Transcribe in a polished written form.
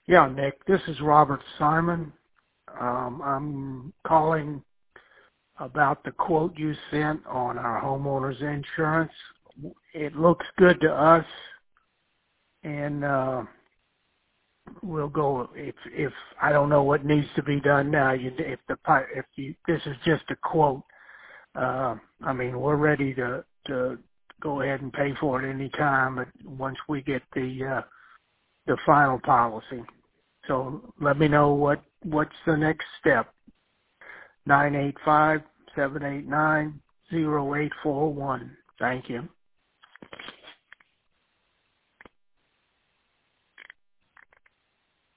Yeah, Nick, this is Robert Simon. I'm calling about the quote you sent on our homeowners insurance. It looks good to us, and we'll go. If I don't know what needs to be done now, this is just a quote. I mean, we're ready to go ahead and pay for it any time, but once we get the final policy. So let me know what's the next step. 985-789-0841. Thank you.